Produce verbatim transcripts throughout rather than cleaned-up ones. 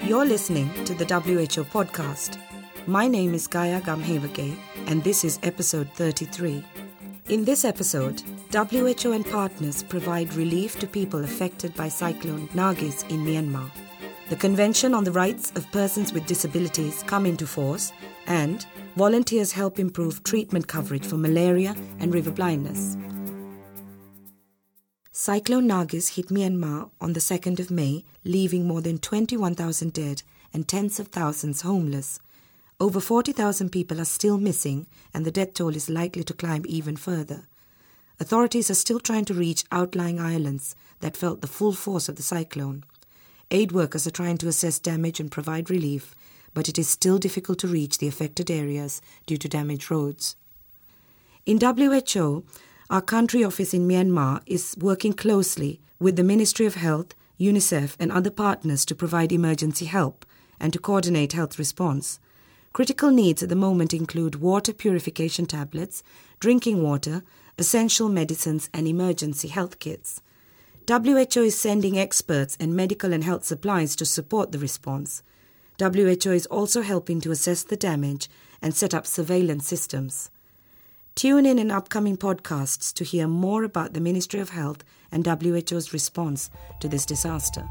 You're listening to the W H O podcast. My name is Gaia Gamhavage, and this is episode thirty-three. In this episode, W H O and partners provide relief to people affected by Cyclone Nargis in Myanmar. The Convention on the Rights of Persons with Disabilities come into force, and volunteers help improve treatment coverage for malaria and river blindness. Cyclone Nargis hit Myanmar on the second of May, leaving more than twenty-one thousand dead and tens of thousands homeless. Over forty thousand people are still missing, and the death toll is likely to climb even further. Authorities are still trying to reach outlying islands that felt the full force of the cyclone. Aid workers are trying to assess damage and provide relief, but it is still difficult to reach the affected areas due to damaged roads. In W H O, our country office in Myanmar is working closely with the Ministry of Health, UNICEF and other partners to provide emergency help and to coordinate health response. Critical needs at the moment include water purification tablets, drinking water, essential medicines and emergency health kits. W H O is sending experts and medical and health supplies to support the response. W H O is also helping to assess the damage and set up surveillance systems. Tune in in upcoming podcasts to hear more about the Ministry of Health and W H O's response to this disaster.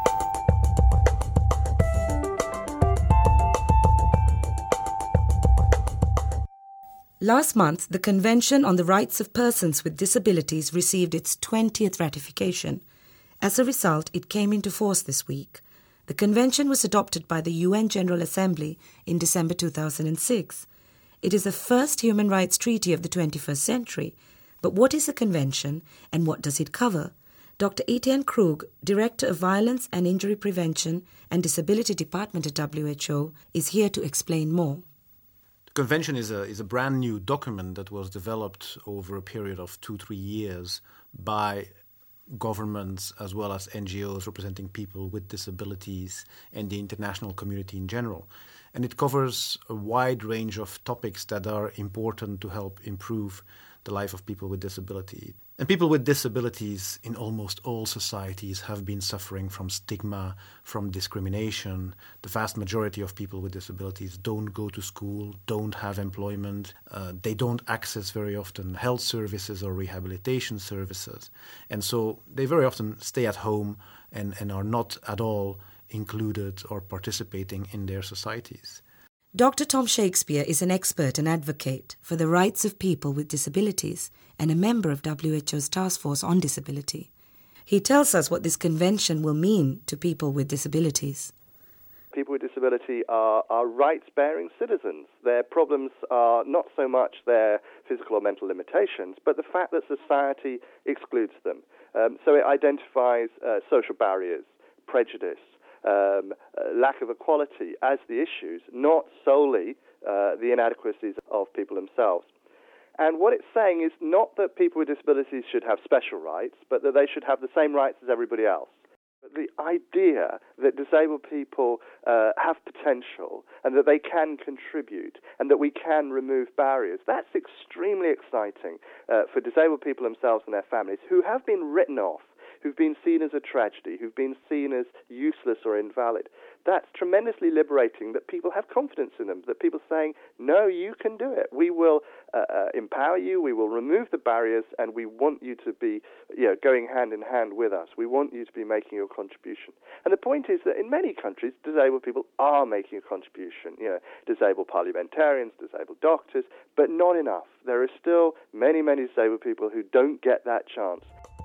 Last month, the Convention on the Rights of Persons with Disabilities received its twentieth ratification. As a result, it came into force this week. The Convention was adopted by the U N General Assembly in December two thousand six. It is the first human rights treaty of the twenty-first century. But what is a convention and what does it cover? Doctor Etienne Krug, Director of Violence and Injury Prevention and Disability Department at W H O, is here to explain more. The convention is a, is a brand new document that was developed over a period of two, three years by governments as well as N G Os representing people with disabilities and the international community in general. And it covers a wide range of topics that are important to help improve the life of people with disability. And people with disabilities in almost all societies have been suffering from stigma, from discrimination. The vast majority of people with disabilities don't go to school, don't have employment. Uh, they don't access very often health services or rehabilitation services. And so they very often stay at home and, and are not at all included or participating in their societies. Doctor Tom Shakespeare is an expert and advocate for the rights of people with disabilities and a member of W H O's Task Force on Disability. He tells us what this convention will mean to people with disabilities. People with disability are, are rights-bearing citizens. Their problems are not so much their physical or mental limitations, but the fact that society excludes them. Um, so it identifies uh, social barriers, prejudice, Um, uh, lack of equality as the issues, not solely uh, the inadequacies of people themselves. And what it's saying is not that people with disabilities should have special rights, but that they should have the same rights as everybody else. But the idea that disabled people uh, have potential and that they can contribute and that we can remove barriers, that's extremely exciting uh, for disabled people themselves and their families who have been written off, who've been seen as a tragedy, who've been seen as useless or invalid. That's tremendously liberating that people have confidence in them, that people are saying, no, you can do it. We will uh, uh, empower you, we will remove the barriers, and we want you to be you know, going hand in hand with us. We want you to be making your contribution. And the point is that in many countries, disabled people are making a contribution. You know, disabled parliamentarians, disabled doctors, but not enough. There are still many, many disabled people who don't get that chance.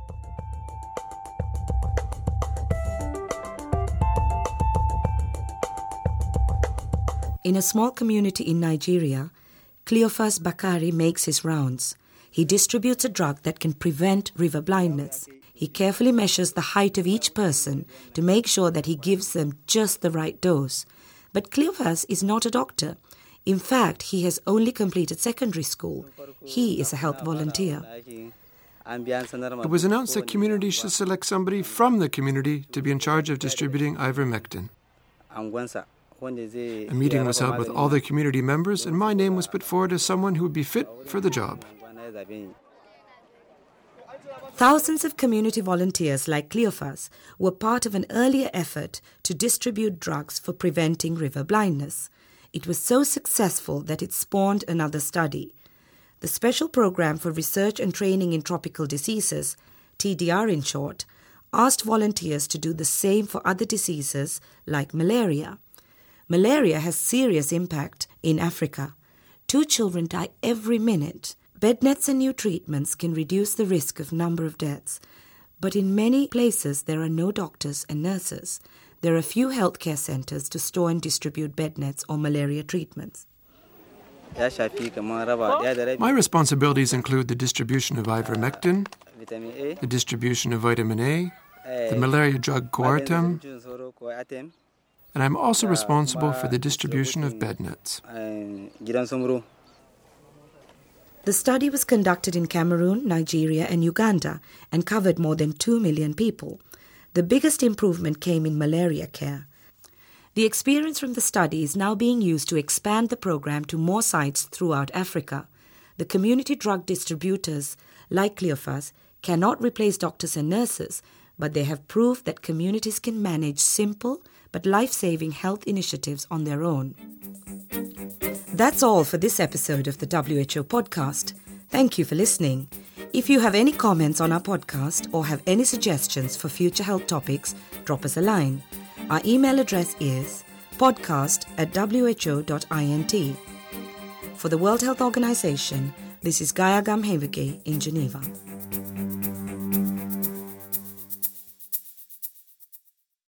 In a small community in Nigeria, Cleophas Bakari makes his rounds. He distributes a drug that can prevent river blindness. He carefully measures the height of each person to make sure that he gives them just the right dose. But Cleophas is not a doctor. In fact, he has only completed secondary school. He is a health volunteer. It was announced that communities should select somebody from the community to be in charge of distributing ivermectin. A meeting was held with all the community members, and my name was put forward as someone who would be fit for the job. Thousands of community volunteers like Cleophas were part of an earlier effort to distribute drugs for preventing river blindness. It was so successful that it spawned another study. The Special Program for Research and Training in Tropical Diseases, T D R in short, asked volunteers to do the same for other diseases like malaria. Malaria has serious impact in Africa. Two children die every minute. Bed nets and new treatments can reduce the risk of number of deaths. But in many places there are no doctors and nurses. There are few healthcare centers to store and distribute bed nets or malaria treatments. My responsibilities include the distribution of ivermectin, the distribution of vitamin A, the malaria drug Coartem, and I'm also responsible for the distribution of bed nets. The study was conducted in Cameroon, Nigeria and Uganda and covered more than two million people. The biggest improvement came in malaria care. The experience from the study is now being used to expand the program to more sites throughout Africa. The community drug distributors, like Cleophas, cannot replace doctors and nurses, but they have proved that communities can manage simple but life-saving health initiatives on their own. That's all for this episode of the W H O podcast. Thank you for listening. If you have any comments on our podcast or have any suggestions for future health topics, drop us a line. Our email address is podcast at w h o dot int. For the World Health Organization, this is Gaia Gamhevige in Geneva.